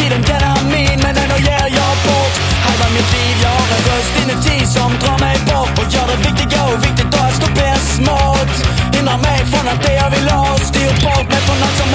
tiden den är min, men ändå ger jag bort halva mitt liv. Jag har en röst inuti som drar mig bort och gör det viktiga och viktigt och att stå bäst smart. Hindrar mig från att det jag vill ha, styr bort mig från allt som